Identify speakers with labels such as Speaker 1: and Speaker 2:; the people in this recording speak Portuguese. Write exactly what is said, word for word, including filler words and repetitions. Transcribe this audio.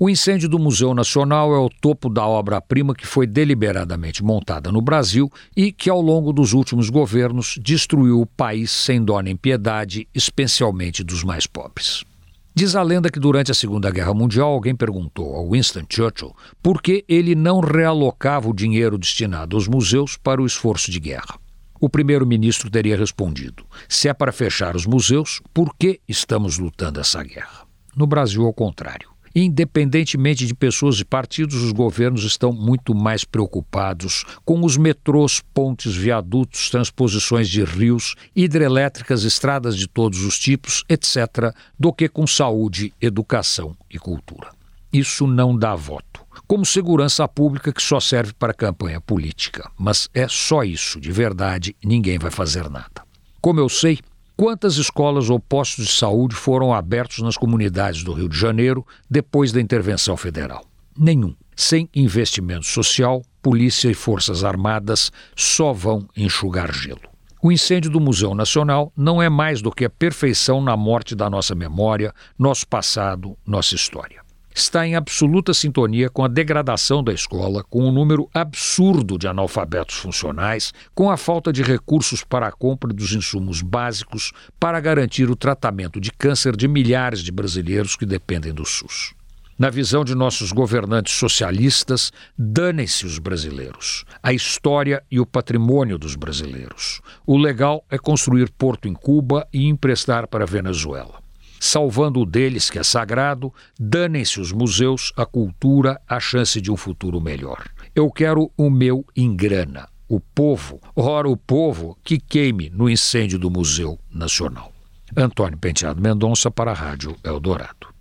Speaker 1: O incêndio do Museu Nacional é o topo da obra-prima que foi deliberadamente montada no Brasil e que, ao longo dos últimos governos, destruiu o país sem dó nem piedade, especialmente dos mais pobres. Diz a lenda que durante a Segunda Guerra Mundial alguém perguntou ao Winston Churchill por que ele não realocava o dinheiro destinado aos museus para o esforço de guerra. O primeiro-ministro teria respondido: se é para fechar os museus, por que estamos lutando essa guerra? No Brasil, ao contrário. Independentemente de pessoas e partidos, os governos estão muito mais preocupados com os metrôs, pontes, viadutos, transposições de rios, hidrelétricas, estradas de todos os tipos, etcétera, do que com saúde, educação e cultura. Isso não dá voto. Como segurança pública que só serve para campanha política. Mas é só isso, de verdade, ninguém vai fazer nada. Como eu sei, quantas escolas ou postos de saúde foram abertos nas comunidades do Rio de Janeiro depois da intervenção federal? Nenhum. Sem investimento social, polícia e forças armadas só vão enxugar gelo. O incêndio do Museu Nacional não é mais do que a perfeição na morte da nossa memória, nosso passado, nossa história. Está em absoluta sintonia com a degradação da escola, com um número absurdo de analfabetos funcionais, com a falta de recursos para a compra dos insumos básicos para garantir o tratamento de câncer de milhares de brasileiros que dependem do SUS. Na visão de nossos governantes socialistas, danem-se os brasileiros, a história e o patrimônio dos brasileiros. O legal é construir porto em Cuba e emprestar para a Venezuela. Salvando o deles, que é sagrado, danem-se os museus, a cultura, a chance de um futuro melhor. Eu quero o meu em grana, o povo, ora o povo que queime no incêndio do Museu Nacional. Antônio Penteado Mendonça para a Rádio Eldorado.